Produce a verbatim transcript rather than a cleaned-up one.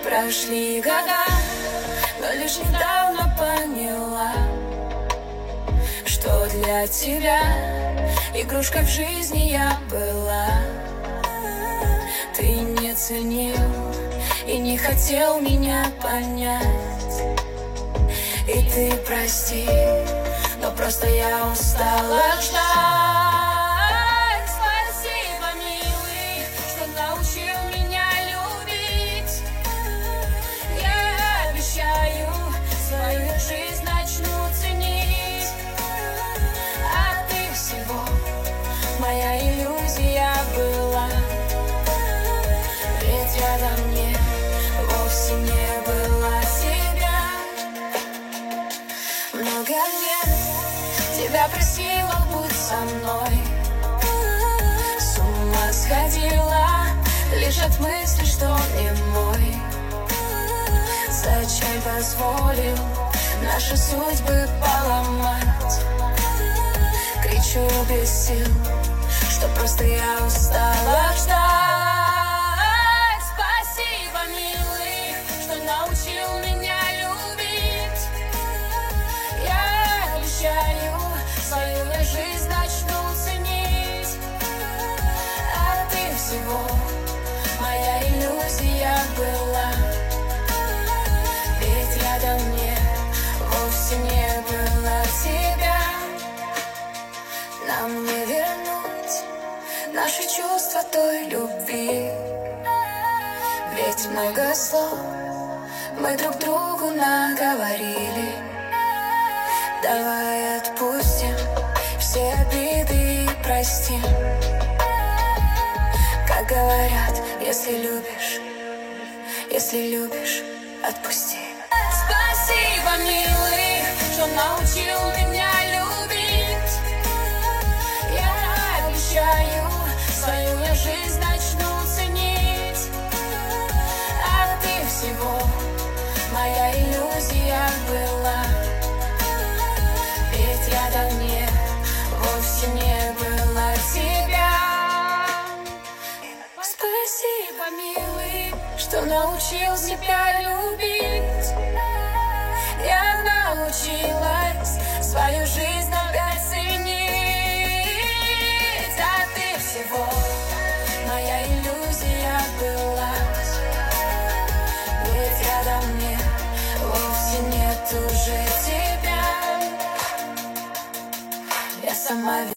Прошли года, но лишь недавно поняла, что для тебя игрушкой в жизни я была. Ты не ценил и не хотел меня понять. И ты прости, но просто я устала ждать. Спасибо, милый, что научил меня любить. Я обещаю, свою жизнь начну ценить. А ты всего моя иллюзия была. Ведь рядом мне вовсе не было тебя. Много лет тебя просила, будь со мной. С ума сходила лишь от мысли, что не мой. Зачем позволил наши судьбы поломать? Кричу без сил, что просто я устала ждать. Спасибо, милый, что научил меня любить. Я обещаю, свою жизнь начну ценить. А ты всего моя иллюзия была. Ведь рядом мне вовсе не было тебя. Нам не вернуть наши чувства той любви. Ведь много слов мы друг другу наговорили. Давай отпустим все обиды и простим. Как говорят, если любишь, если любишь, отпусти. Спасибо, милый, что научил меня любить. Я обещаю, свою жизнь начну ценить. А ты всего моя иллюзия была. Ведь рядом мне вовсе не было тебя. Спасибо, милый, что научил себя любить. Я научилась свою жизнь опять ценить. А ты всего моя иллюзия была. Ведь рядом мне вовсе нет уже тебя. Я сама